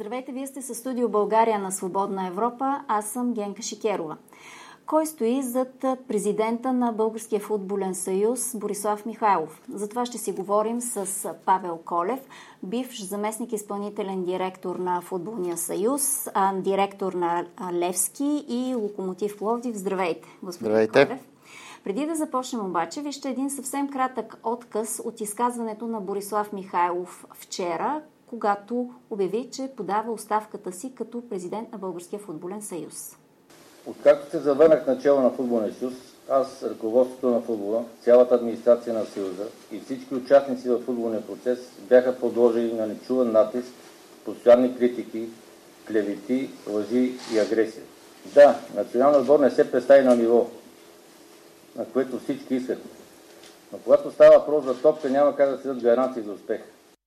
Здравейте, вие сте със студио България на Свободна Европа. Аз съм Генка Шикерова. Кой стои зад президента на Българския футболен съюз Борислав Михайлов? За това ще си говорим с Павел Колев, бивш заместник изпълнителен директор на Футболния съюз, директор на Левски и Локомотив Пловдив. Здравейте, господин Здравейте. Колев. Преди да започнем обаче, вижте един съвсем кратък откъс от изказването на Борислав Михайлов вчера, когато обяви, че подава оставката си като президент на Българския футболен съюз. Откакто се завърнах начало на Футболния съюз, аз, ръководството на футбола, цялата администрация на съюза и всички участници в футболния процес бяха подложени на нечуван натиск, постоянни критики, клевети, лъжи и агресия. Да, националният отбор не се представи на ниво, на което всички искахме. Но когато става въпрос за топка, няма как да се дадат гаранции за успех.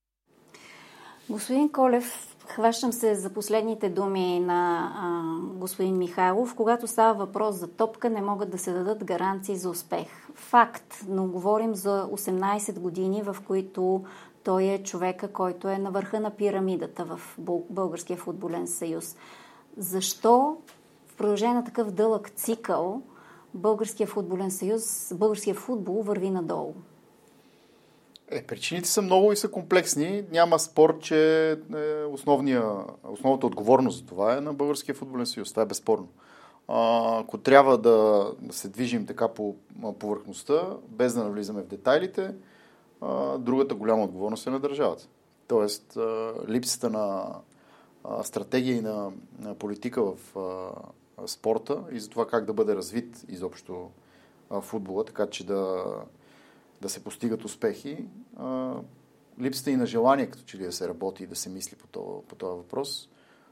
Господин Колев, хващам се за последните думи на господин Михайлов. Когато става въпрос за топка, не могат да се дадат гаранции за успех. Факт, но говорим за 18 години, в които той е човека, който е на върха на пирамидата в Българския футболен съюз. Защо в продължение на такъв дълъг цикъл Българския футболен съюз, българския футбол върви надолу? Причините са много и са комплексни. Няма спор, че основната отговорност за това е на Българския футболен съюз. Това е безспорно. Ако трябва да се движим така по повърхността, без да навлизаме в детайлите, другата голяма отговорност е на държавата. Тоест, липсата на стратегия и на политика в спорта и за това как да бъде развит изобщо футбола, така че да се постигат успехи. Липсата и на желание, като че ли да се работи и да се мисли по този въпрос,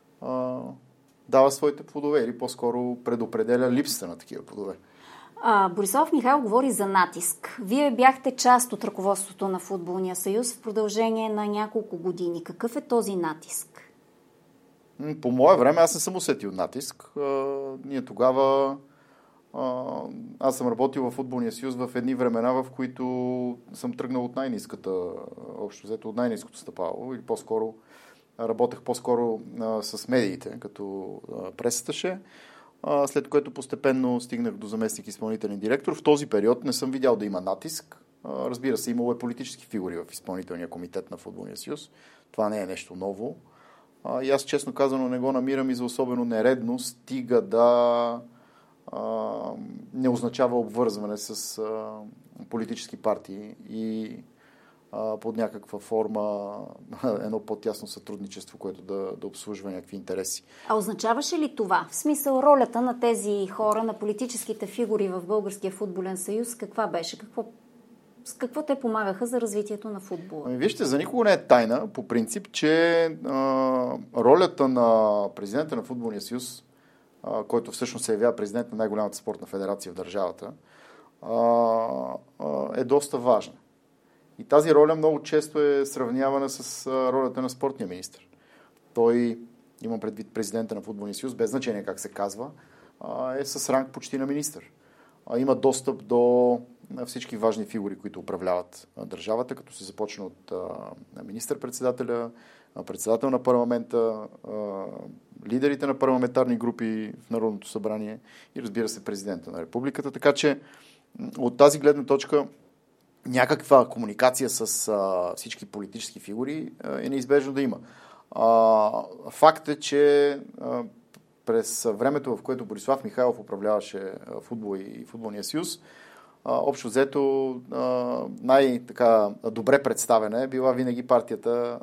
дава своите плодове или по-скоро предопределя липсата на такива плодове. Борислав Михайлов говори за натиск. Вие бяхте част от ръководството на Футболния съюз в продължение на няколко години. Какъв е този натиск? По мое време аз не съм усетил натиск. Ние тогава аз съм работил в Футболния съюз в едни времена, в които съм тръгнал от общо взето от най-ниското стъпало, или по-скоро работех с медиите, като пресаташе, след което постепенно стигнах до заместник изпълнителен директор. В този период не съм видял да има натиск. Разбира се, имало е политически фигури в изпълнителния комитет на Футболния съюз. Това не е нещо ново. И аз, честно казано, не го намирам и за особено нередно, стига да не означава обвързване с политически партии и под някаква форма едно по-тясно сътрудничество, което да обслужва някакви интереси. А означаваше ли това? В смисъл, ролята на тези хора, на политическите фигури в Българския футболен съюз, каква беше? С какво те помагаха за развитието на футбола? Вижте, за никого не е тайна, по принцип, че ролята на президента на Футболния съюз, който всъщност се явява президент на най-голямата спортна федерация в държавата, е доста важна. И тази роля много често е сравнявана с ролята на спортния министър. Той, имам предвид президента на Футболния съюз, без значение как се казва, е с ранг почти на министър. Има достъп до всички важни фигури, които управляват държавата, като се започне от министър-председателя, председател на парламента, лидерите на парламентарни групи в Народното събрание и, разбира се, президента на републиката. Така че от тази гледна точка някаква комуникация с всички политически фигури е неизбежно да има. Факт е, че през времето, в което Борислав Михайлов управляваше футбол и Футболния съюз, общо взето най-така добре представена е била винаги партията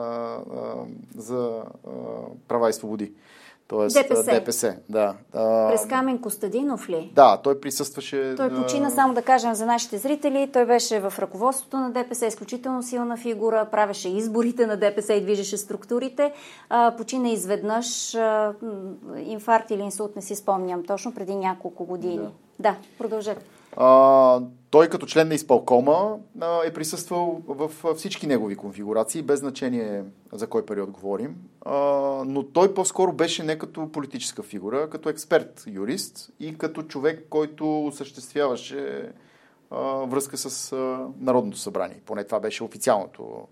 за права и свободи. Тоест, ДПС. Да. През Камен Костадинов ли? Да, той присъстваше. Той почина, само да кажем за нашите зрители, той беше в ръководството на ДПС, изключително силна фигура, правеше изборите на ДПС и движеше структурите. Почина изведнъж, инфаркт или инсулт, не си спомням точно, преди няколко години. Да, продължете. Той като член на изпълкома е присъствал в всички негови конфигурации, без значение за кой период говорим, но той по-скоро беше не като политическа фигура, като експерт, юрист и като човек, който осъществяваше връзка с Народното събрание. Поне това беше официалното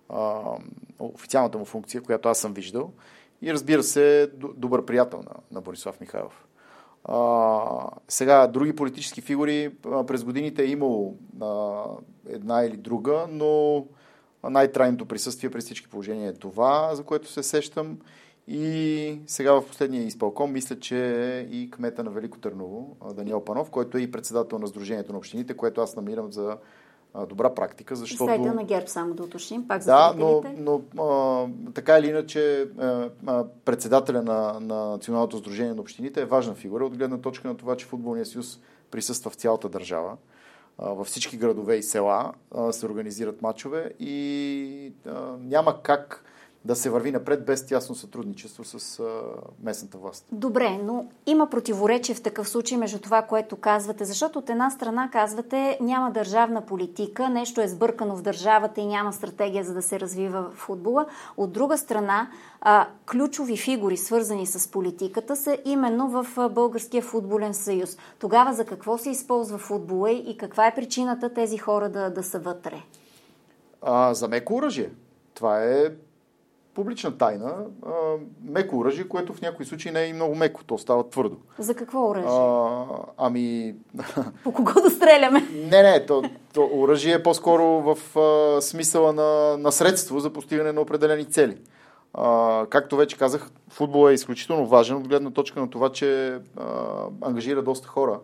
официалната му функция, която аз съм виждал. И разбира се, добър приятел на Борислав Михайлов. Сега, други политически фигури през годините е имало една или друга, но най-трайното присъствие при всички положения е това, за което се сещам. И сега в последния изпълком мисля, че е и кмета на Велико Търново, Даниел Панов, който е и председател на Сдружението на общините, което аз намирам за добра практика, защото... Сайта на ГЕРБ, само да уточним, пак за зрителите. Да, но така или иначе председателя на Националното сдружение на общините е важна фигура от гледна точка на това, че Футболният съюз присъства в цялата държава. Във всички градове и села се организират мачове и няма как да се върви напред без тясно сътрудничество с местната власт. Добре, но има противоречие в такъв случай между това, което казвате, защото от една страна казвате, няма държавна политика, нещо е сбъркано в държавата и няма стратегия за да се развива футбола. От друга страна, ключови фигури, свързани с политиката, са именно в Българския футболен съюз. Тогава за какво се използва футбола и каква е причината тези хора да са вътре? За меко оръжие. Това е публична тайна, меко оръжие, което в някои случаи не е и много меко, то става твърдо. За какво оръжие? По кого да стреляме? Не, то оръжие е по-скоро в смисъла на средство за постигане на определени цели. Както вече казах, футбол е изключително важен от гледна точка на това, че ангажира доста хора.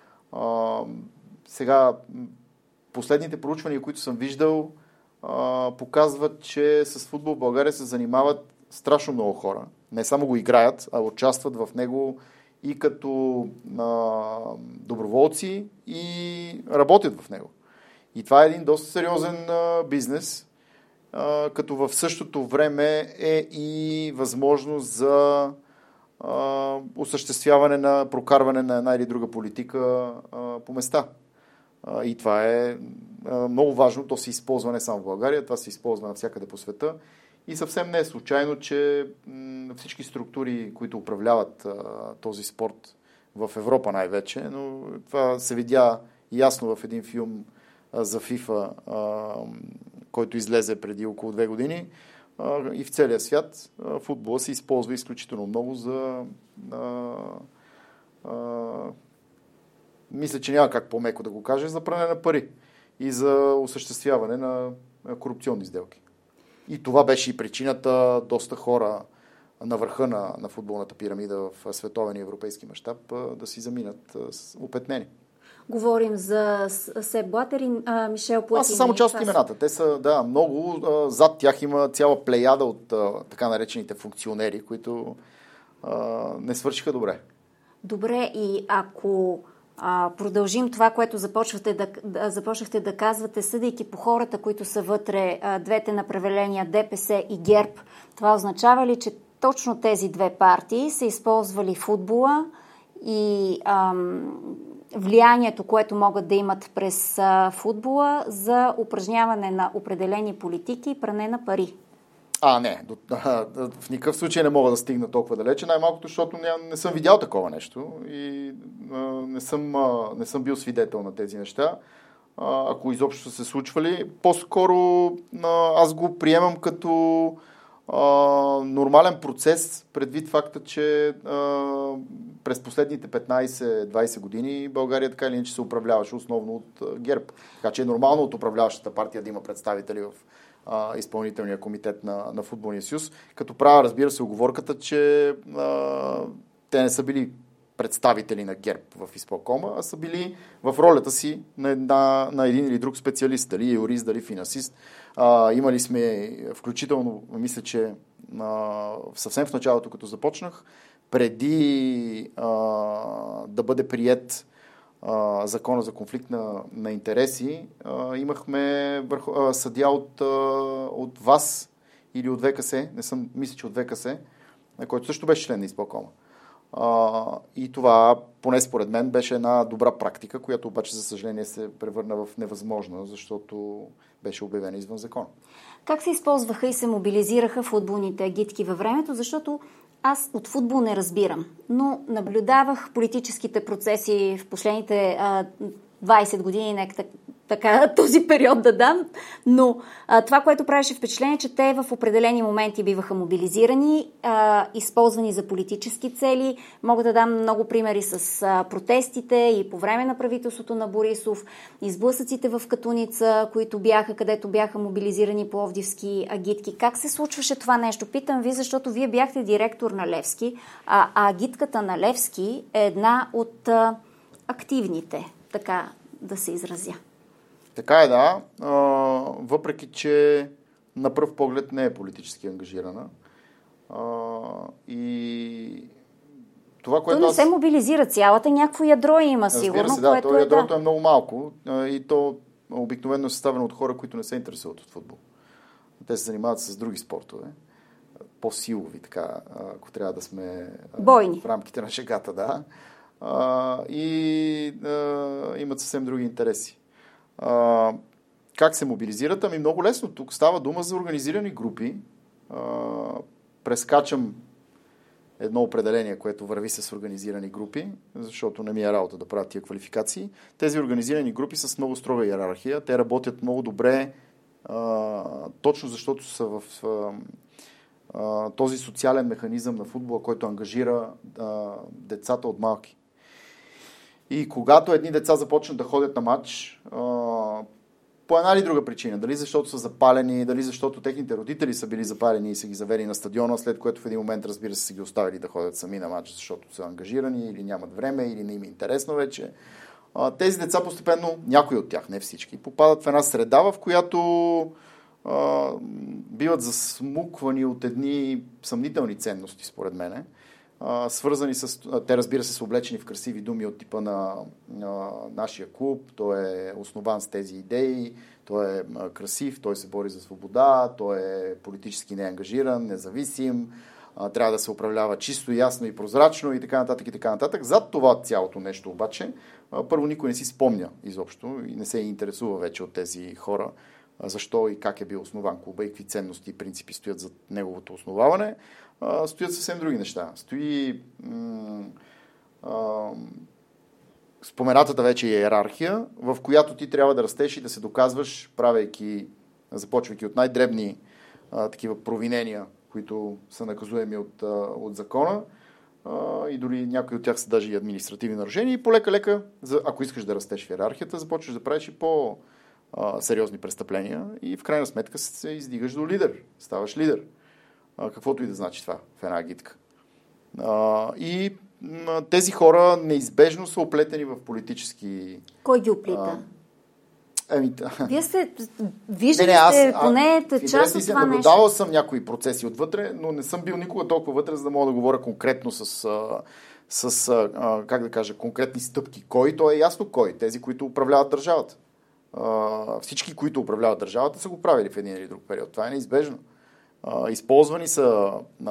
Сега, последните проучвания, които съм виждал, показват, че с футбол в България се занимават страшно много хора. Не само го играят, а участват в него и като доброволци и работят в него. И това е един доста сериозен бизнес, като в същото време е и възможност за осъществяване на прокарване на една или друга политика по места. И това е много важно. То се използва не само в България, това се използва навсякъде по света. И съвсем не е случайно, че всички структури, които управляват този спорт в Европа най-вече, но това се видя ясно в един филм за FIFA, който излезе преди около 2 години. И в целия свят футбола се използва изключително много за... мисля, че няма как по-меко да го кажа, за пране на пари и за осъществяване на корупционни сделки. И това беше и причината доста хора на върха на футболната пирамида в световен и европейски мащаб да си заминат опетнени. Говорим за Сеп Блатер и Мишел Платини. Аз са само част от имената. Те са много. Зад тях има цяла плеяда от така наречените функционери, които не свършиха добре. Добре, и ако продължим това, което започнахте да казвате, съдейки по хората, които са вътре, двете направления ДПС и ГЕРБ, това означава ли, че точно тези две партии са използвали футбола и влиянието, което могат да имат през футбола за упражняване на определени политики и пране на пари? Не. В никакъв случай не мога да стигна толкова далече, най-малкото, защото не съм видял такова нещо и не съм бил свидетел на тези неща. Ако изобщо са се случвали, по-скоро аз го приемам като нормален процес, предвид факта, че през последните 15-20 години България така или иначе се управляваше основно от ГЕРБ. Така че е нормално от управляващата партия да има представители в изпълнителния комитет на Футболния съюз, като правя, разбира се, уговорката, че те не са били представители на ГЕРБ в изпълкома, а са били в ролята си на един или друг специалист, дали юрист, дали финансист. Имали сме, включително, мисля, че съвсем в началото, като започнах, преди да бъде приет закона за конфликт на интереси, имахме съдия от ВАС или от ВКС, мисля, че от ВКС, който също беше член на изпълкома. И това, поне според мен, беше една добра практика, която обаче, за съжаление, се превърна в невъзможна, защото беше обявена извън закон. Как се използваха и се мобилизираха футболните агитки във времето? Защото аз от футбол не разбирам, но наблюдавах политическите процеси в последните 20 години, нека така този период да дам, но това, което правеше впечатление, че те в определени моменти биваха мобилизирани, използвани за политически цели. Мога да дам много примери с протестите и по време на правителството на Борисов, изблъсъците в Катуница, където бяха мобилизирани пловдивски агитки. Как се случваше това нещо? Питам ви, защото вие бяхте директор на Левски, а агитката на Левски е една от активните, така да се изразя. Така е, да. Въпреки, че на пръв поглед не е политически ангажирана. И това, което не се мобилизира цялата, някакво ядро има сигурно. Разбира се, да, което ядрото е много малко и то обикновено е съставено от хора, които не се интересуват от футбол. Те се занимават с други спортове. По-силови, така, ако трябва да сме бойни в рамките на шегата, да. Имат съвсем други интереси. Как се мобилизират? Ами много лесно. Тук става дума за организирани групи. Прескачам едно определение, което върви с организирани групи, защото не ми е работа да правят тия квалификации. Тези организирани групи са с много строга иерархия. Те работят много добре, точно защото са в този социален механизъм на футбола, който ангажира децата от малки. И когато едни деца започнат да ходят на матч, по една или друга причина, дали защото са запалени, дали защото техните родители са били запалени и са ги завели на стадиона, след което в един момент, разбира се, са ги оставили да ходят сами на матч, защото са ангажирани или нямат време, или не им е интересно вече. Тези деца постепенно, някои от тях, не всички, попадат в една среда, в която биват засмуквани от едни съмнителни ценности, според мене, свързани с... Те, разбира се, са облечени в красиви думи от типа на нашия клуб. Той е основан с тези идеи, той е красив, той се бори за свобода, той е политически неангажиран, независим, трябва да се управлява чисто, ясно и прозрачно и така нататък и така нататък. Зад това цялото нещо обаче, първо никой не си спомня изобщо и не се интересува вече от тези хора защо и как е бил основан клуба и какви ценности и принципи стоят за неговото основаване. Стоят съвсем други неща. Стои споменатата вече иерархия, в която ти трябва да растеш и да се доказваш, започвайки от най-дребни такива провинения, които са наказуеми от закона, и дори някои от тях са даже и административни нарушения, и полека-лека, ако искаш да растеш в иерархията, започваш да правиш и сериозни престъпления и в крайна сметка се издигаш до лидер, ставаш лидер. Каквото и да значи това в една агитка. И тези хора неизбежно са оплетени в политически... Кой ги оплита? Вие виждали поне част от това нещо. Наблюдавал съм някои процеси отвътре, но не съм бил никога толкова вътре, за да мога да говоря конкретно с как да кажа, конкретни стъпки. Кой? То е ясно кой. Тези, които управляват държавата. Всички, които управляват държавата, са го правили в един или друг период. Това е неизбежно. Използвани са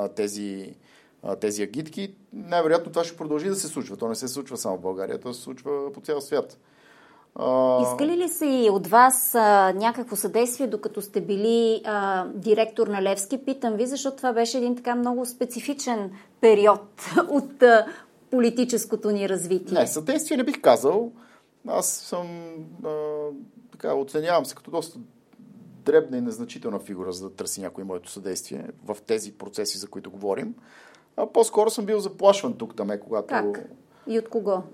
тези агитки. Най-вероятно това ще продължи да се случва. То не се случва само в България, то се случва по цял свят. Искали ли са и от вас някакво съдействие, докато сте били директор на Левски? Питам ви, защото това беше един така много специфичен период от политическото ни развитие. Не, съдействие не бих казал. Аз съм оценявам се като доста дребна и незначителна фигура, за да търси някой моето съдействие в тези процеси, за които говорим. По-скоро съм бил заплашван тук-там, когато... Как? И от кого?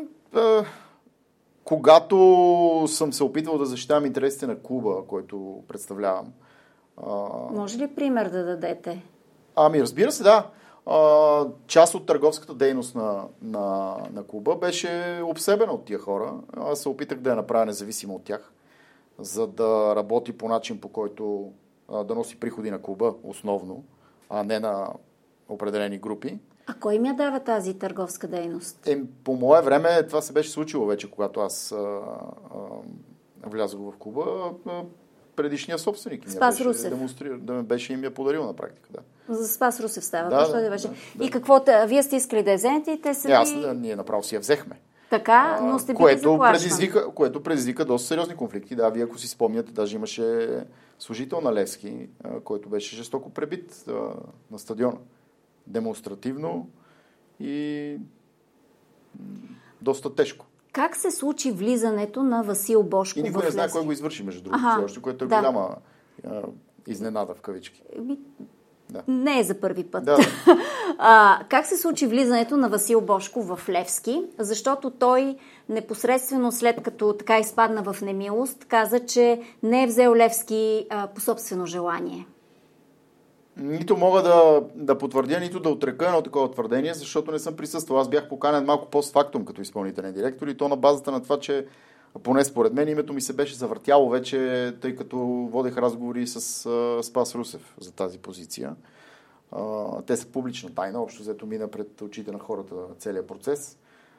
Когато съм се опитвал да защитавам интересите на клуба, който представлявам. Може ли пример да дадете? Разбира се, да. Част от търговската дейност на клуба беше обсебена от тия хора. Аз се опитах да я направя независимо от тях, за да работи по начин, по който да носи приходи на клуба основно, а не на определени групи. А кой ми я дава тази търговска дейност? По мое време това се беше случило вече, когато аз влязох в клуба. Предишния собственик Спас Русев. Беше им я подарил на практика. Да. За Спас Русев става. Да. И какво? Вие сте искали да я вземете и те са ние направо си я взехме. Така, но сте били заплашвани. Което предизвика доста сериозни конфликти. Да, вие ако си спомняте, даже имаше служител на Левски, който беше жестоко пребит на стадиона. Демонстративно и доста тежко. Как се случи влизането на Васил Божков в Левски? И никой не знае кой го извърши, между другото, което е голяма изненада в кавички. Да. Не е за първи път. Да. Как се случи влизането на Васил Божков в Левски? Защото той непосредствено след като така изпадна в немилост, каза, че не е взел Левски по собствено желание. Нито мога да потвърдя, нито да отрека едно такова твърдение, защото не съм присъствал. Аз бях поканен малко постфактум като изпълнителен директор и то на базата на това, че поне според мен името ми се беше завъртяло вече, тъй като водех разговори с Спас Русев за тази позиция. Те са публична тайна, общо взето мина пред очите на хората целият процес.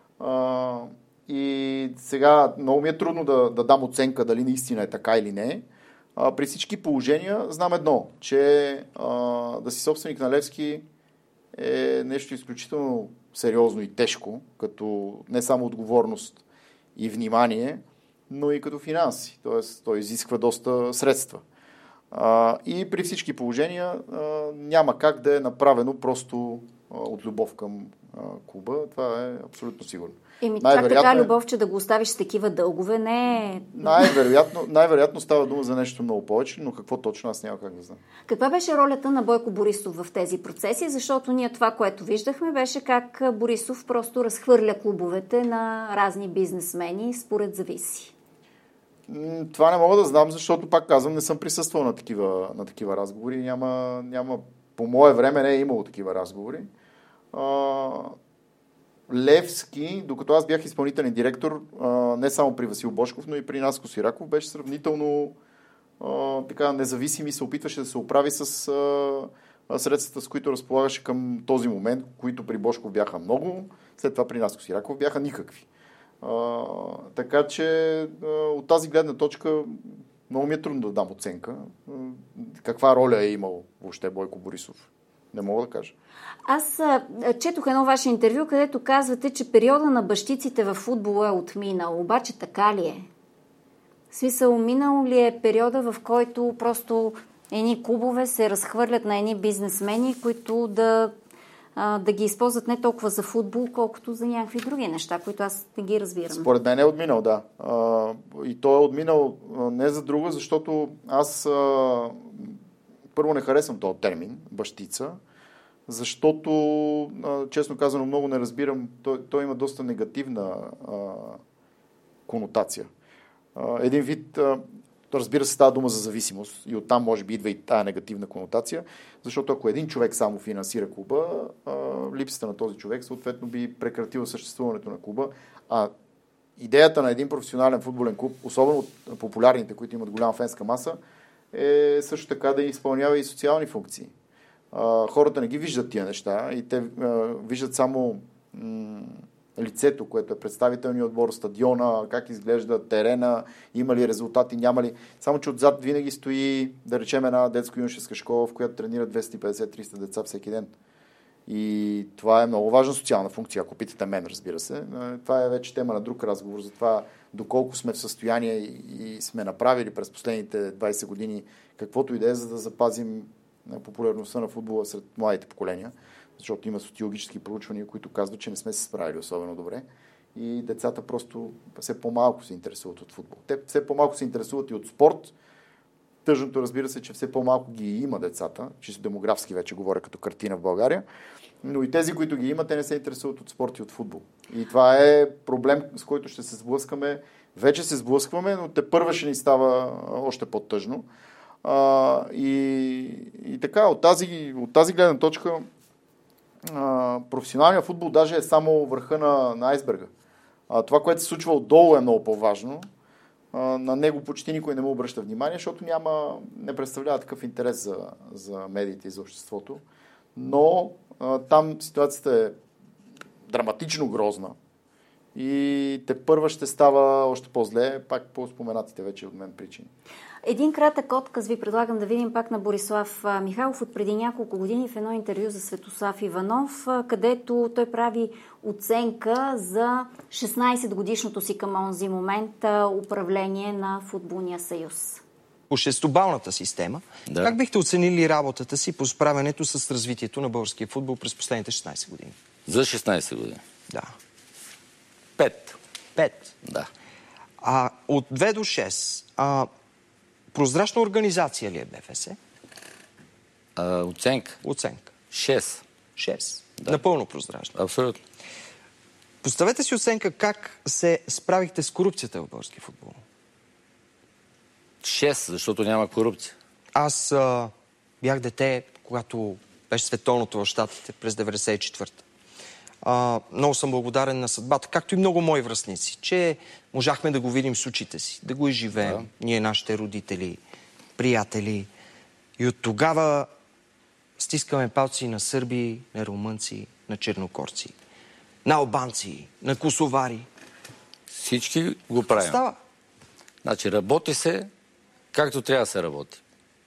И сега много ми е трудно да дам оценка дали наистина е така или не. При всички положения знам едно, че да си собственик на Левски е нещо изключително сериозно и тежко, като не само отговорност и внимание, но и като финанси. Тоест, той изисква доста средства. И при всички положения няма как да е направено просто от любов към клуба. Това е абсолютно сигурно. Чак така любов, че да го оставиш с такива дългове, не е... Най-вероятно става дума за нещо много повече, но какво точно аз няма как да знам. Каква беше ролята на Бойко Борисов в тези процеси? Защото ние това, което виждахме, беше как Борисов просто разхвърля клубовете на разни бизнесмени, според зависи. Това не мога да знам, защото, пак казвам, не съм присъствал на такива разговори. Няма, по мое време не е имало такива разговори. Левски, докато аз бях изпълнителен директор, не само при Васил Божков, но и при Наско Сираков, беше сравнително така независим и се опитваше да се оправи с средствата, с които разполагаше към този момент, които при Божков бяха много, след това при Наско Сираков бяха никакви. Така че от тази гледна точка много ми е трудно да дам оценка. Каква роля е имал въобще Бойко Борисов? Не мога да кажа. Аз четох едно ваше интервю, където казвате, че периода на бащиците в футбола е отминал. Обаче така ли е? В смисъл, минал ли е периода, в който просто едни клубове се разхвърлят на едни бизнесмени, които да ги използват не толкова за футбол, колкото за някакви други неща, които аз не ги разбирам. Според мен е отминал, да. И той е отминал не за друго, защото аз първо не харесвам този термин, бащица, защото, честно казано, много не разбирам, той има доста негативна конотация. Един вид, разбира се, става дума за зависимост и оттам може би идва и тая негативна конотация, защото ако един човек само финансира клуба, липсата на този човек съответно би прекратила съществуването на клуба, а идеята на един професионален футболен клуб, особено от популярните, които имат голяма фенска маса, е също така да изпълнява и социални функции. Хората не ги виждат тия неща и те виждат само лицето, което е представителният отбор, стадиона, как изглежда терена, има ли резултати, няма ли. Само, че отзад винаги стои, да речем, една детско-юношеска школа, в която тренира 250-300 деца всеки ден. И това е много важна социална функция, ако питате мен, разбира се. Това е вече тема на друг разговор, за това доколко сме в състояние и сме направили през последните 20 години каквото и да е, за да запазим популярността на футбола сред младите поколения, защото има социологически проучвания, които казват, че не сме се справили особено добре и децата просто все по-малко се интересуват от футбол. Те все по-малко се интересуват и от спорт. Тъжното, разбира се, че все по-малко ги има децата, чисто демографски вече говоря като картина в България, но и тези, които ги има, те не се интересуват от спорт и от футбол. И това е проблем, с който ще се сблъскаме. Вече се сблъскваме, но тепърва ще ни става още по-тъжно. И така, от тази гледна точка професионалният футбол даже е само върха на айсберга. Това, което се случва отдолу, е много по-важно. На него почти никой не му обръща внимание, защото не представлява такъв интерес за медиите и за обществото. Но там ситуацията е драматично грозна и тепърва ще става още по-зле, пак по споменатите вече от мен причини. Един кратък отказ ви предлагам да видим пак на Борислав Михайлов от преди няколко години в едно интервю за Светослав Иванов, където той прави оценка за 16-годишното си към онзи момент управление на Футболния съюз. По шестобалната система, как бихте оценили работата си по справянето с развитието на българския футбол през последните 16 години? За 16 години? Да. 5. 5. Да. От 2 до 6. Прозрачна организация ли е БФС? Оценка. 6. 6. Да. Напълно прозрачна. Абсолютно. Поставете си оценка как се справихте с корупцията в български футбол. 6, защото няма корупция. Аз бях дете, когато беше световното в Щатите през 94-та. Много съм благодарен на съдбата, както и много мои връстници, че можахме да го видим с очите си, да го изживеем. Ние, нашите родители, приятели. И от тогава стискаме палци на сърби, на румънци, на чернокорци, на албанци, на косовари. Всички го правим. Става. Значи работи се както трябва да се работи.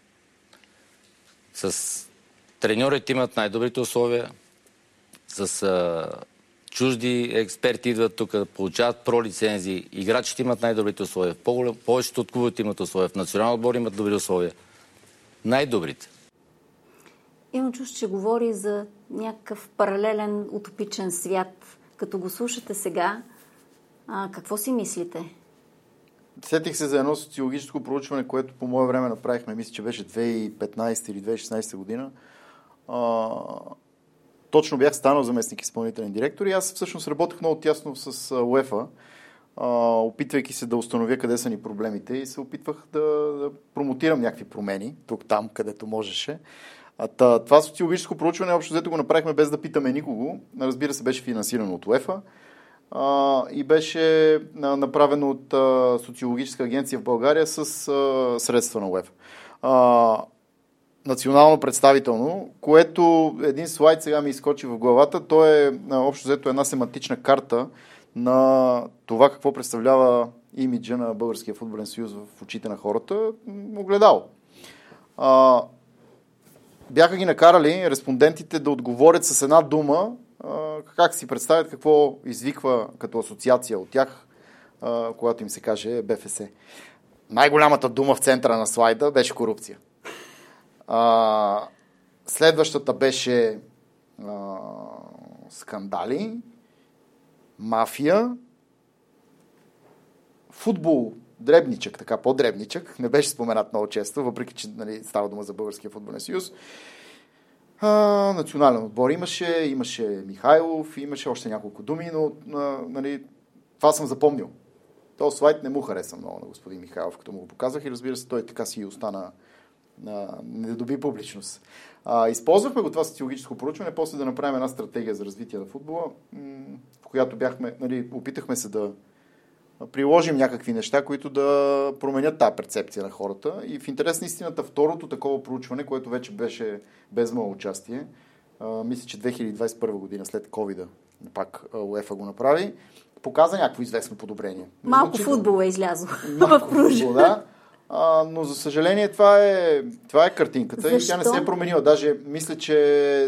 С треньорите имат най-добрите условия, с чужди експерти идват тук, получават про-лицензии, играчите имат най-добрите условия, повечето от клубовете имат условия, в национален отбор имат добри условия. Най-добрите. Имам чувство, че говори за някакъв паралелен утопичен свят. Като го слушате сега, какво си мислите? Сетих се за едно социологическо проучване, което по мое време направихме, мисля, че беше 2015 или 2016 година. Точно бях станал заместник изпълнителен директор и аз всъщност работех много тясно с УЕФА, опитвайки се да установя къде са ни проблемите и се опитвах да промотирам някакви промени, тук-там, където можеше. Това социологическо проучване общо взето го направихме без да питаме никого. Разбира се, беше финансирано от УЕФА и беше направено от социологическа агенция в България с средства на УЕФА. Национално представително, което един слайд сега ми изскочи в главата. То е общо взето една семантична карта на това какво представлява имиджа на Българския футболен съюз в очите на хората. Огледало. Бяха ги накарали респондентите да отговорят с една дума как си представят какво извиква като асоциация от тях, когато им се каже БФС. Най-голямата дума в центъра на слайда беше корупция. Следващата беше скандали, мафия, футбол, дребничък, така по-дребничък, не беше споменат много често, въпреки че става дума за Българския футболен съюз. Национален отбор имаше Михайлов, имаше още няколко думи, но това съм запомнил. Този слайд не му хареса много на господин Михайлов, като му го показах и разбира се, той така си остана не доби публичност. Използвахме го това социологическо проучване, после да направим една стратегия за развитие на футбола, в която опитахме се да приложим някакви неща, които да променят тази перцепция на хората. И в интерес на истината, второто такова проучване, което вече беше без мое участие, мисля, че 2021 година след COVID-а, пак УЕФА го направи, показа някакво известно подобрение. Малко футбол е излязло в проучване. Но за съжаление това е картинката. Защо? И тя не се е променила. Даже мисля, че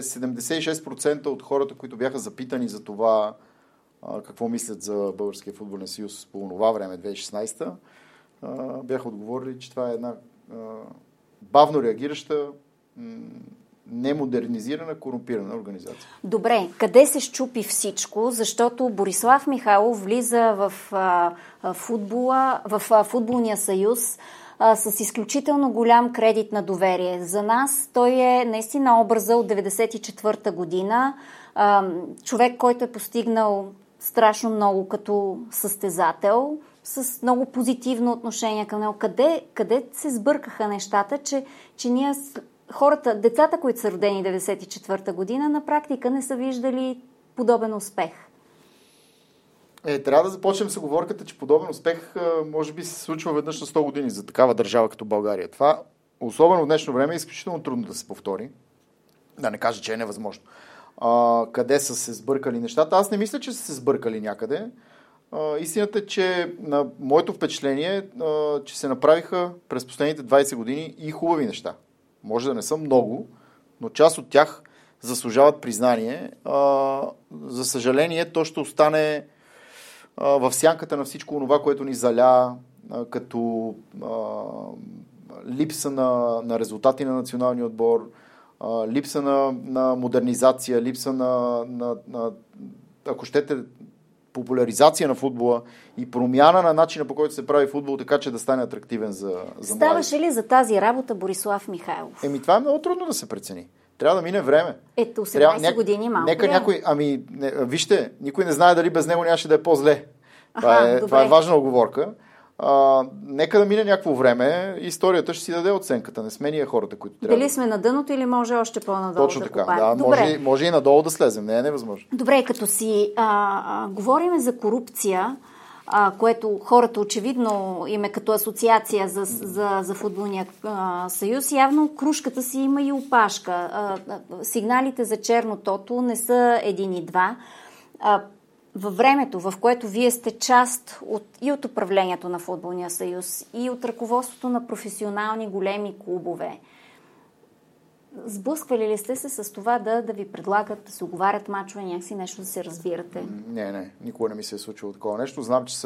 76% от хората, които бяха запитани за това какво мислят за Българския футболен съюз по това време, 2016, бяха отговорили, че това е една бавно реагираща, немодернизирана, корумпирана организация. Добре, къде се счупи всичко? Защото Борислав Михайлов влиза в футбола, в футболния съюз с изключително голям кредит на доверие. За нас той е наистина образа от 1994 година. Човек, който е постигнал страшно много като състезател, с много позитивно отношение към него. Къде се сбъркаха нещата, че ние хората, децата, които са родени 1994 година, на практика не са виждали подобен успех? Трябва да започнем с оговорката, че подобен успех може би се случва веднъж на 100 години за такава държава като България. Това, особено в днешно време, е изключително трудно да се повтори. Да не кажа, че е невъзможно. Къде са се сбъркали нещата? Аз не мисля, че са се сбъркали някъде. Истината е, че на моето впечатление, че се направиха през последните 20 години и хубави неща. Може да не са много, но част от тях заслужават признание. За съжаление, то ще остане в сянката на всичко това, което ни заля, като липса на резултати на националния отбор, липса на модернизация, липса на ако щете, популяризация на футбола и промяна на начина, по който се прави футбол, така че да стане атрактивен за младите. Ставаше ли за тази работа Борислав Михайлов? Това е много трудно да се прецени. Трябва да мине време. 18 години малко. Нека някой... вижте, никой не знае дали без него нямаше да е по-зле. Това е важна оговорка. Нека да мине някакво време, историята ще си даде оценката. Не сме ние хората, които трябва. Дали сме на дъното или може още по-надолу? Точно така, да. Може и надолу да слезем. Не е невъзможно. Добре, като си говорим за корупция, което хората очевидно им е като асоциация за футболния съюз, явно крушката си има и опашка. Сигналите за черно тото не са един и два. Във времето, в което вие сте част от управлението на Футболния съюз и от ръководството на професионални големи клубове, сблъсквали ли сте се с това да ви предлагат, да се оговарят мачове, някакси нещо да се разбирате? Не. Никога не ми се е случило такова нещо. Знам, че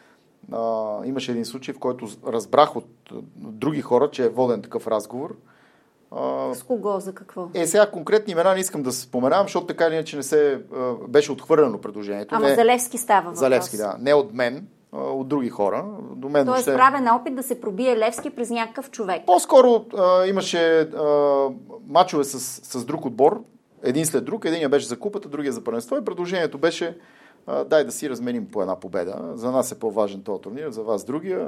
имаше един случай, в който разбрах от други хора, че е воден такъв разговор. С кого? За какво? Сега конкретни имена не искам да се споменавам, защото така или иначе не се беше отхвърлено предложението. За Левски става въпрос. За Левски, да. Не от мен, от други хора. До мен Тоест правен опит да се пробие Левски през някакъв човек. По-скоро имаше мачове с друг отбор, един след друг. Единия беше за купата, другия за първенство и предложението беше дай да си разменим по една победа. За нас е по-важен този турнир, за вас другия.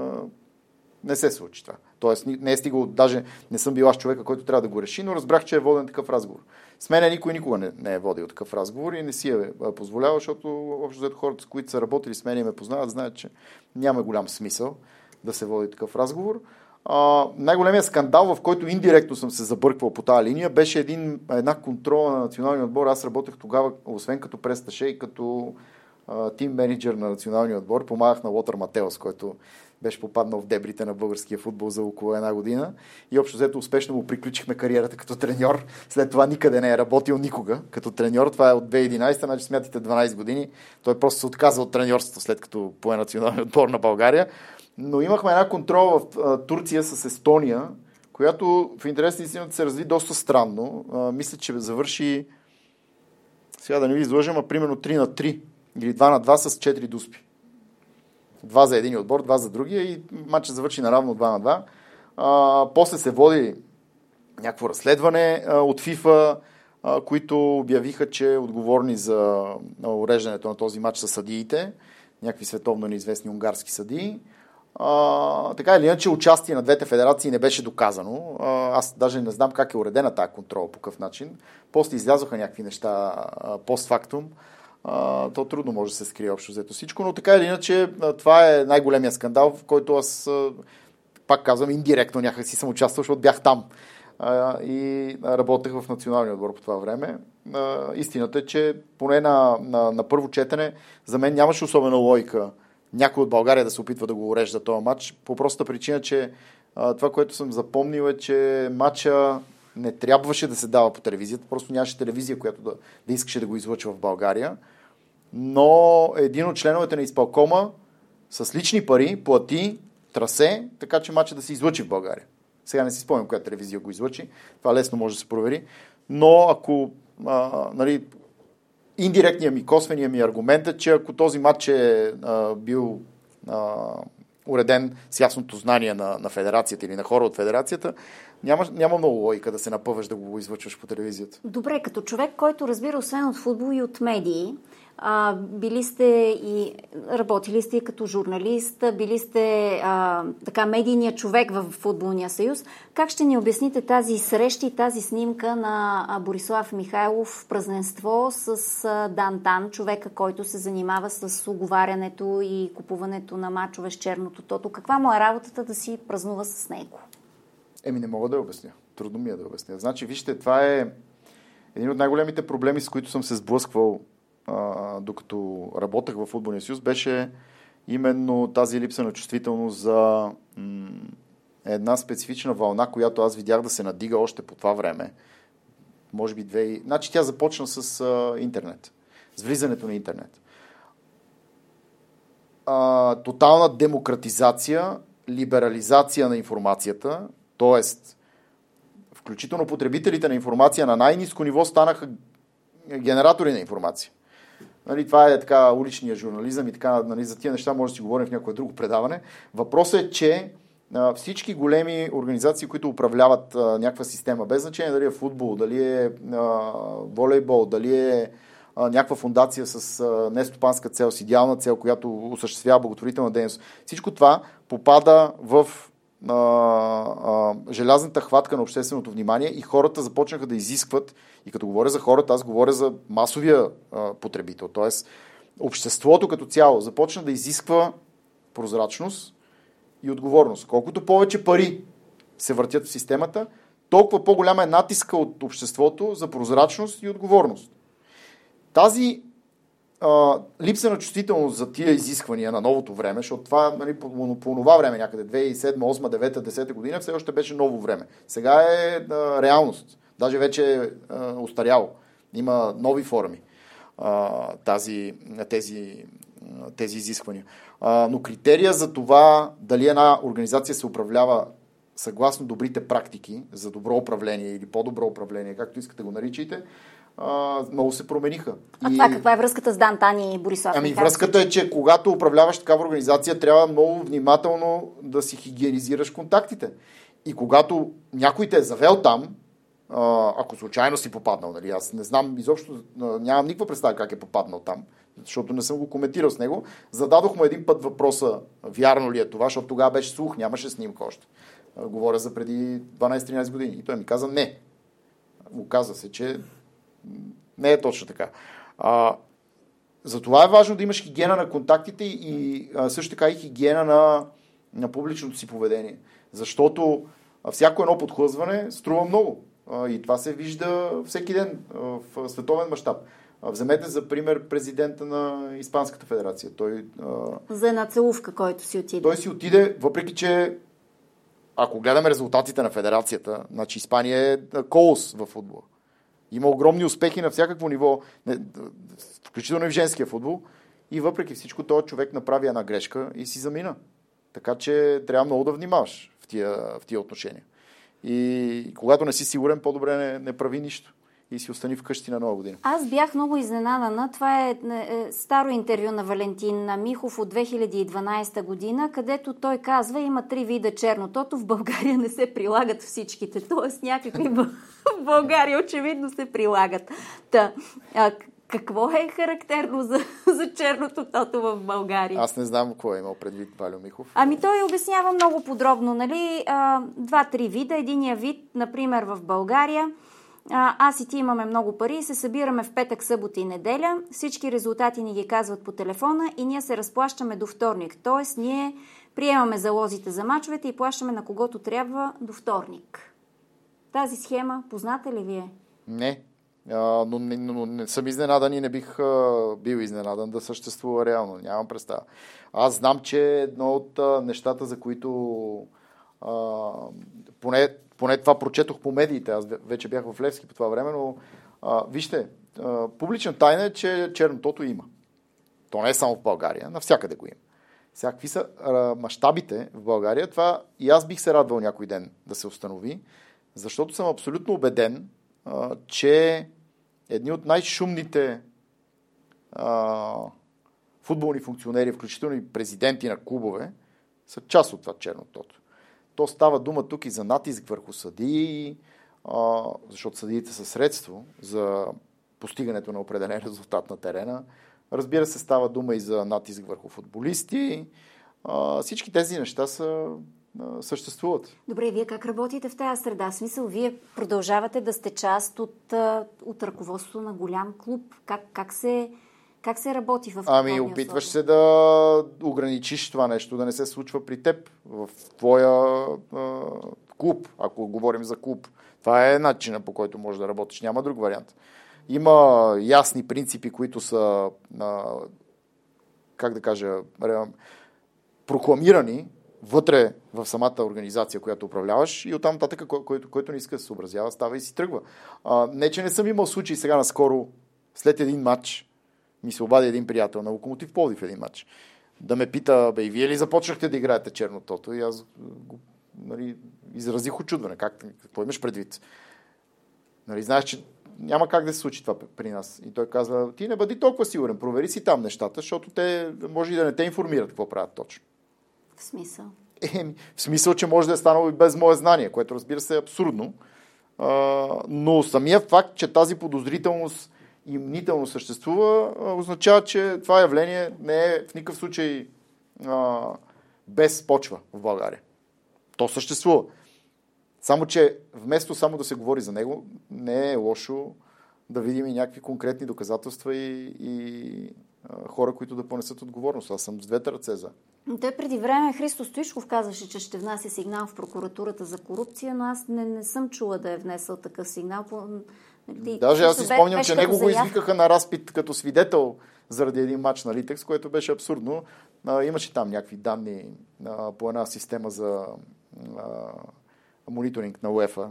Не се случи това. Тоест не е стигал, даже не съм бил аз човека, който трябва да го реши, но разбрах, че е воден такъв разговор. С мен никой никога не е водил такъв разговор и не си е позволявал, защото общо взето хората, с които са работили с мен и ме познават, знаят, че няма голям смисъл да се води такъв разговор. Най-големият скандал, в който индиректно съм се забърквал по тази линия, беше една контрола на националния отбор. Аз работех тогава, освен като престаше и като тим менеджер на националния отбор, помагах на Лотър Матеос, който беше попаднал в дебрите на българския футбол за около една година и общо взето успешно му приключихме кариерата като треньор. След това никъде не е работил никога като треньор. Това е от 2011, значи смятате 12 години. Той просто се отказа от треньорството след като пое националния отбор на България. Но имахме една контрола в Турция с Естония, която в интерес на истината се разви доста странно. Мисля, че завърши, сега да не ви излъжам, примерно 3-3 или 2-2 с 4 дуспи. 2 за един отбор, 2 за другия и матчът завърши наравно 2-2. После се води някакво разследване от FIFA, които обявиха, че отговорни за уреждането на този матч са съдиите, някакви световно неизвестни унгарски съдии. Така или иначе, участие на двете федерации не беше доказано. Аз даже не знам как е уредена тази контрола, по какъв начин. После излязоха някакви неща постфактум. То трудно може да се скрие общо взето всичко, но така или иначе това е най-големия скандал, в който аз, пак казвам, индиректно някакси съм участвал, защото бях там и работех в националния отбор по това време. Истината е, че поне на първо четене за мен нямаше особена логика някой от България да се опитва да го урежда този матч, по простата причина, че това, което съм запомнил е, че матча не трябваше да се дава по телевизията, просто нямаше телевизия, която да искаше да го излъчва в България. Но един от членовете на изпълкома с лични пари плати трасе, така че матча да се излъчи в България. Сега не си спомням коя телевизия го излъчи, това лесно може да се провери, но ако индиректният ми, косвеният ми аргумент е, че ако този матч е бил уреден с ясното знание на федерацията или на хора от федерацията, няма много логика да се напъваш да го излъчваш по телевизията. Добре, като човек, който разбира освен от футбол и от медии, били сте и работили сте и като журналист, били сте така медийният човек в Футболния съюз. Как ще ни обясните тази среща и тази снимка на Борислав Михайлов в празненство с Дантан, човека, който се занимава с уговарянето и купуването на мачове с черното тото? Каква му е работата да си празнува с него? Не мога да обясня. Трудно ми е да обясня. Значи, вижте, това е един от най-големите проблеми, с които съм се сблъсквал докато работех в Футболния съюз, беше именно тази липса на чувствителност за една специфична вълна, която аз видях да се надига още по това време. Може би Значи тя започна с интернет. С влизането на интернет. Тотална демократизация, либерализация на информацията, т.е. включително потребителите на информация на най-ниско ниво станаха генератори на информация. Нали, това е така уличния журнализъм и така, нали, за тия неща може да си говорим в някое друго предаване. Въпросът е, че всички големи организации, които управляват някаква система, без значение дали е футбол, дали е волейбол, дали е някаква фундация с нестопанска цел, с идеална цел, която осъществява благотворителна дейност, всичко това попада в желязната хватка на общественото внимание и хората започнаха да изискват, и като говоря за хората, аз говоря за масовия потребител, т.е. обществото като цяло започна да изисква прозрачност и отговорност. Колкото повече пари се въртят в системата, толкова по-голяма е натиска от обществото за прозрачност и отговорност. Тази липса на чувствителност за тия изисквания на новото време, защото това, нали, по това време някъде 2007, 2008, 2009, 2010 година все още беше ново време. Сега е реалност. Даже вече е устаряло. Има нови форми тези изисквания. Но критерия за това дали една организация се управлява съгласно добрите практики за добро управление или по-добро управление, както искате го наричайте, много се промениха. Това каква е връзката с Дан Тани и Борислав Михайлов? Връзката е, че когато управляваш такава организация, трябва много внимателно да си хигиенизираш контактите. И когато някой те е завел там, ако случайно си попаднал, нали, аз не знам изобщо, нямам никаква представа как е попаднал там, защото не съм го коментирал с него, зададох му един път въпроса, вярно ли е това, защото тогава беше слух, нямаше снимка още. Говоря за преди 12-13 години. И той ми каза не. Оказа се, че не е точно така. Затова е важно да имаш хигиена на контактите и също така и хигиена на публичното си поведение. Защото всяко едно подхлъзване струва много. И това се вижда всеки ден в световен мащаб. Вземете за пример президента на Испанската федерация. За една целувка, който си отиде. Той си отиде, въпреки че ако гледаме резултатите на федерацията, значи Испания е колос в футбола. Има огромни успехи на всякакво ниво, включително и в женския футбол. И въпреки всичко, този човек направи една грешка и си замина. Така че трябва много да внимаваш в тия отношения. И когато не си сигурен, по-добре не прави нищо. И си остани вкъщи на Нова година. Аз бях много изненадана. Това е старо интервю на Валентин Михов от 2012 година, където той казва, има 3 вида чернотото, в България не се прилагат всичките. Тоест някакви в България очевидно се прилагат. Какво е характерно за черното тото в България? Аз не знам какво е имал предвид Валю Михов. Той обяснява много подробно, нали? 2-3 вида. Единия вид, например, в България, аз и ти имаме много пари, се събираме в петък, събота и неделя, всички резултати ни ги казват по телефона и ние се разплащаме до вторник. Тоест, ние приемаме залозите за мачовете и плащаме на когото трябва до вторник. Тази схема позната ли ви е? Не. Но не съм изненадан и не бих бил изненадан да съществува реално. Нямам представа. Аз знам, че едно от нещата, за които поне това прочетох по медиите, аз вече бях в Левски по това време, но вижте, публична тайна е, че чернотото има. То не е само в България, навсякъде го има. Сега, какви са мащабите в България, това и аз бих се радвал някой ден да се установи, защото съм абсолютно убеден, че едни от най-шумните футболни функционери, включително и президенти на клубове, са част от това чернотото. То става дума тук и за натиск върху съдии, защото съдиите са средство за постигането на определен резултат на терена. Разбира се, става дума и за натиск върху футболисти. Всички тези неща съществуват. Добре, вие как работите в тази среда? В смисъл, вие продължавате да сте част от ръководството на голям клуб. Как се работи в подобни опитваш се да ограничиш това нещо, да не се случва при теб, в твоя клуб, ако говорим за клуб. Това е начинът, по който можеш да работиш. Няма друг вариант. Има ясни принципи, които са прокламирани вътре в самата организация, която управляваш, и оттам нататък, който не иска да се съобразява, става и си тръгва. Не, че не съм имал случай сега наскоро, след един матч, ми се обади един приятел на Локомотив Пловдив един матч, да ме пита, и вие ли започнахте да играете чернотото? И аз изразих очудване. Какво имаш предвид? Знаеш, че няма как да се случи това при нас. И той казва, ти не бъди толкова сигурен, провери си там нещата, защото те може и да не те информират какво правят точно. В смисъл? В смисъл, че може да е станало и без мое знание, което разбира се е абсурдно. Но самия факт, че тази подозрителност и мнително съществува, означава, че това явление не е в никакъв случай без почва в България. То съществува. Само, че вместо само да се говори за него, не е лошо да видим и някакви конкретни доказателства и хора, които да понесат отговорност. Аз съм с двете ръце за. Той преди време Христо Стоичков казваше, че ще внася сигнал в прокуратурата за корупция, но аз не съм чула да е внесъл такъв сигнал. Даже аз си спомням, че него го извикаха на разпит като свидетел заради един мач на Литекс, което беше абсурдно. Имаше там някакви данни по една система за мониторинг на УЕФА.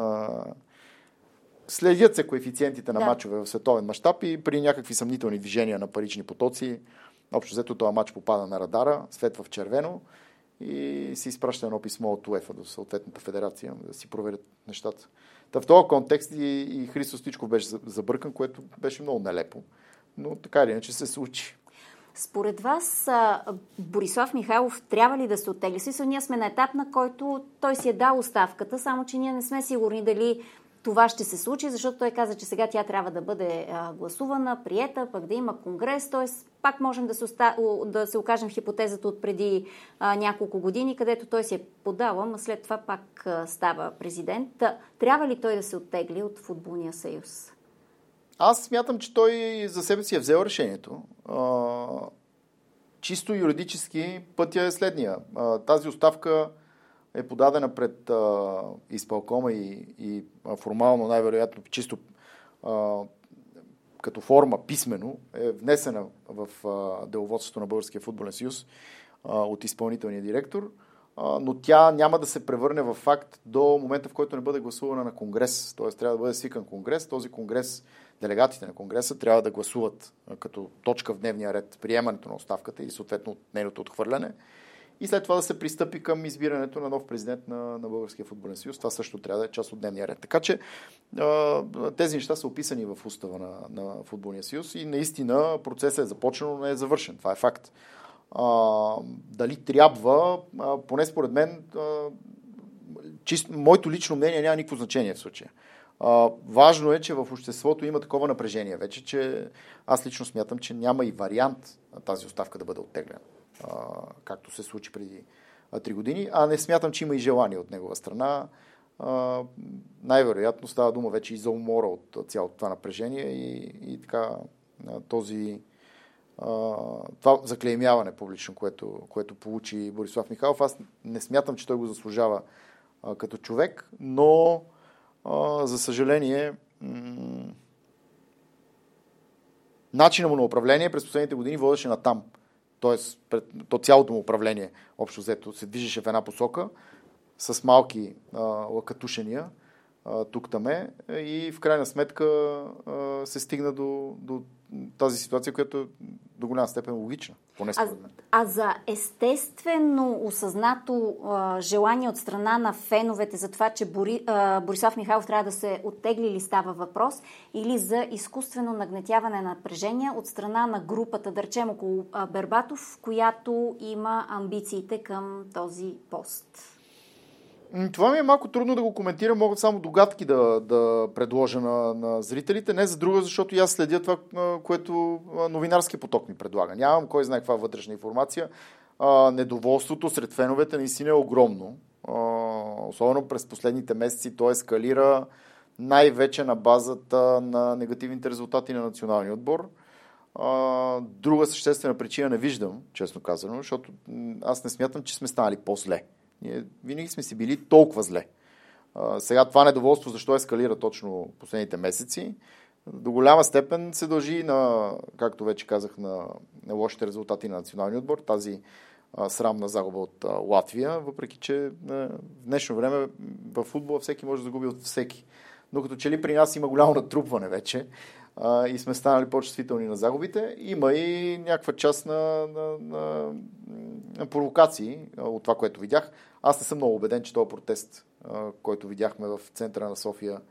Следят се коефициентите на мачове в световен мащаб и при някакви съмнителни движения на парични потоци, общо взето този мач попада на радара, светва в червено и се изпраща едно писмо от УЕФА до съответната федерация да си проверят нещата. В този контекст и Христо Стоичков беше забъркан, което беше много нелепо. Но така или иначе се случи. Според вас Борислав Михайлов трябва ли да се оттегли? Ние сме на етап, на който той си е дал оставката, само че ние не сме сигурни дали това ще се случи, защото той каза, че сега тя трябва да бъде гласувана, приета, пък да има конгрес, т.е. пак можем да се окажем в хипотезата от преди няколко години, където той си е подал, но след това пак става президент. Трябва ли той да се оттегли от Футболния съюз? Аз смятам, че той за себе си е взел решението. Чисто юридически пътя е следния. Тази оставка е подадена пред изпълкома и формално, най-вероятно, чисто като форма писмено, е внесена в деловодството на Българския футболен съюз от изпълнителния директор, но тя няма да се превърне в факт до момента, в който не бъде гласувана на конгрес. Т.е. трябва да бъде свикан конгрес. Този конгрес, делегатите на конгреса трябва да гласуват като точка в дневния ред приемането на оставката или съответно нейното отхвърляне. И след това да се пристъпи към избирането на нов президент на Българския футболен съюз. Това също трябва да е част от дневния ред. Така че тези неща са описани в устава на Футболния съюз и наистина процесът е започнал, но не е завършен. Това е факт. Дали трябва, поне според мен, моето лично мнение няма никакво значение в случая. Важно е, че в обществото има такова напрежение вече, че аз лично смятам, че няма и вариант тази оставка да бъде оттеглена, както се случи преди 3 години, а не смятам, че има и желание от негова страна. Най-вероятно става дума вече и за умора от цялото това напрежение и така това заклеймяване публично, което получи Борислав Михайлов. Аз не смятам, че той го заслужава като човек, но за съжаление начинът му на управление през последните години водеше натам. Тоест, то цялото му управление общо взето се движеше в една посока с малки лъкатушения тук-таме и в крайна сметка се стигна до тази ситуация, която е до голяма степен логична. Поне според мен. А за естествено осъзнато желание от страна на феновете за това, че Борислав Михайлов трябва да се оттегли ли става въпрос, или за изкуствено нагнетяване на напрежение от страна на групата, да речем около Бербатов, която има амбициите към този пост? Това ми е малко трудно да го коментирам, мога само догадки да предложа на зрителите, не за друго, защото аз следя това, което новинарския поток ми предлага. Нямам кой знае каква вътрешна информация. Недоволството сред феновете наистина е огромно. Особено през последните месеци то ескалира най-вече на базата на негативните резултати на националния отбор. Друга съществена причина не виждам, честно казано, защото аз не смятам, че сме станали по-зле. Ние винаги сме си били толкова зле. Сега това недоволство, защо ескалира точно последните месеци, до голяма степен се дължи на, както вече казах, на лошите резултати на националния отбор, тази срамна загуба от Латвия, въпреки че в днешно време в футбола всеки може да загуби от всеки. Но като че ли при нас има голямо натрупване вече и сме станали по-чувствителни на загубите, има и някаква част на провокации от това, което видях. Аз не съм много убеден, че този протест, който видяхме в центъра на София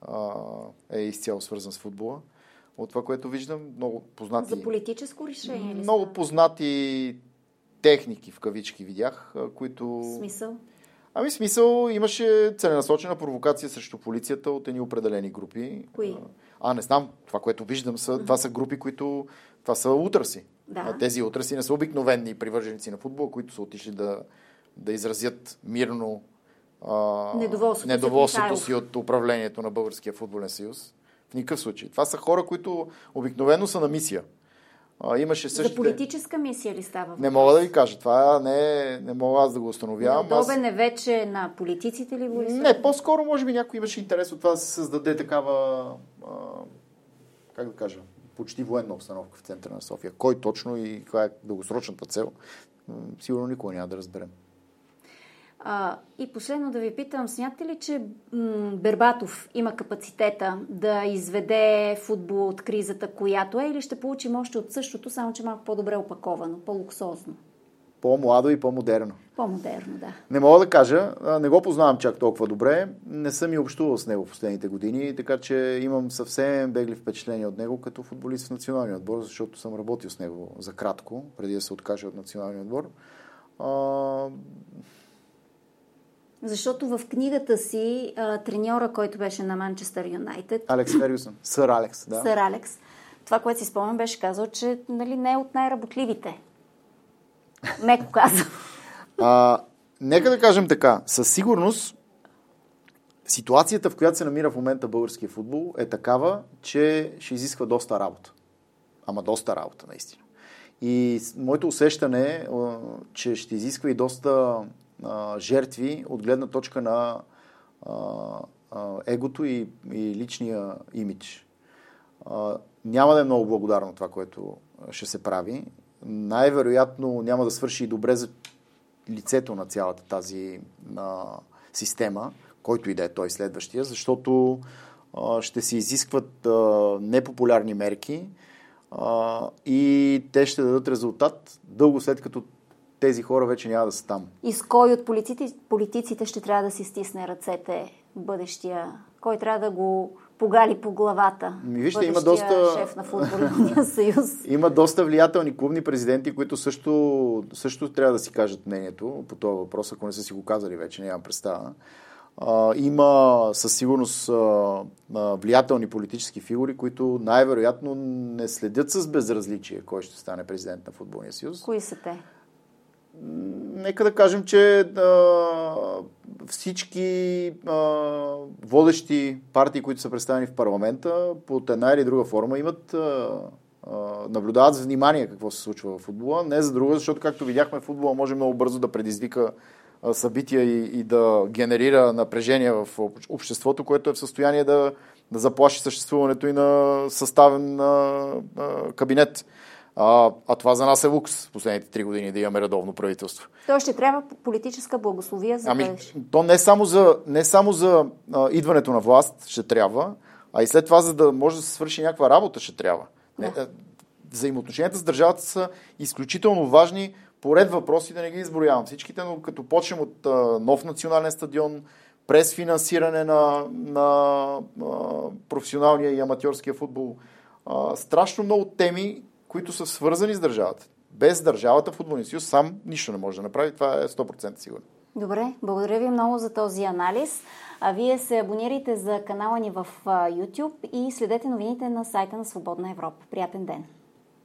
е изцяло свързан с футбола. От това, което виждам, много познати... За политическо решение ли много познати техники, в кавички, видях, които... Смисъл? Смисъл, имаше целенасочена провокация срещу полицията от едни определени групи. Кои? Не знам. Това, което виждам, това са групи, които... Това са утраси. Да. Тези утраси не са обикновени привърженици на футбол, които са отишли да изразят мирно недоволството си от управлението на Българския футболен съюз. В никакъв случай. Това са хора, които обикновено са на мисия. Имаше същите... За политическа мисия ли става? Не мога да ви кажа. Това не мога аз да го установявам. Удобен е вече на политиците ли го? Не, по-скоро може би някой имаше интерес от това да се създаде такава, как да кажа, почти военна обстановка в центъра на София. Кой точно и каква е дългосрочната цел, сигурно никога няма да разберем. И последно да ви питам, смятате ли, че Бербатов има капацитета да изведе футбол от кризата, която е, или ще получим още от същото, само че малко по-добре опаковано, по-луксозно? По-младо и по-модерно. По-модерно, да. Не мога да кажа, не го познавам чак толкова добре, не съм и общувал с него в последните години, така че имам съвсем бегли впечатления от него като футболист в националния отбор, защото съм работил с него за кратко, преди да се откаже от националния отбор. Защото в книгата си треньора, който беше на Манчестър Юнайтед... Алекс Фергюсън. Сър Алекс, да. Сър Алекс. Това, което си спомням, беше казал, че не е от най-работливите. Меко казвам. Нека да кажем така. Със сигурност ситуацията, в която се намира в момента българския футбол, е такава, че ще изисква доста работа. Ама доста работа, наистина. И моето усещане е, че ще изисква и доста жертви от гледна точка на егото и личния имидж. Няма да е много благодарно това, което ще се прави. Най-вероятно няма да свърши и добре за лицето на цялата тази система, който и да е той следващия, защото ще се изискват непопулярни мерки и те ще дадат резултат дълго след като тези хора вече няма да са там. И с кой от политиците ще трябва да си стисне ръцете бъдещия? Кой трябва да го погали по главата? Вижте, има доста шеф на футболния съюз. Има доста влиятелни клубни президенти, които също трябва да си кажат мнението по този въпрос, ако не са си го казали вече, нямам представа. Има със сигурност влиятелни политически фигури, които най-вероятно не следят с безразличие кой ще стане президент на футболния съюз. Кои са те? Нека да кажем, че всички водещи партии, които са представени в парламента, под една или друга форма имат наблюдават с внимание какво се случва в футбола. Не за друго, защото, както видяхме, футбола може много бързо да предизвика събития и да генерира напрежение в обществото, което е в състояние да заплаши съществуването и на съставен кабинет. Това за нас е лукс в последните 3 години да имаме редовно правителство. То ще трябва политическа благословия за то не само за идването на власт ще трябва, а и след това, за да може да се свърши някаква работа, ще трябва. Да. Взаимоотношенията с държавата са изключително важни по ред въпроси, да не ги изброявам всичките, но като почнем от нов национален стадион, през финансиране на професионалния и аматьорския футбол, страшно много теми, които са свързани с държавата. Без държавата футболния съюз сам нищо не може да направи. Това е 100% сигурно. Добре, благодаря ви много за този анализ. Вие се абонирайте за канала ни в YouTube и следете новините на сайта на Свободна Европа. Приятен ден!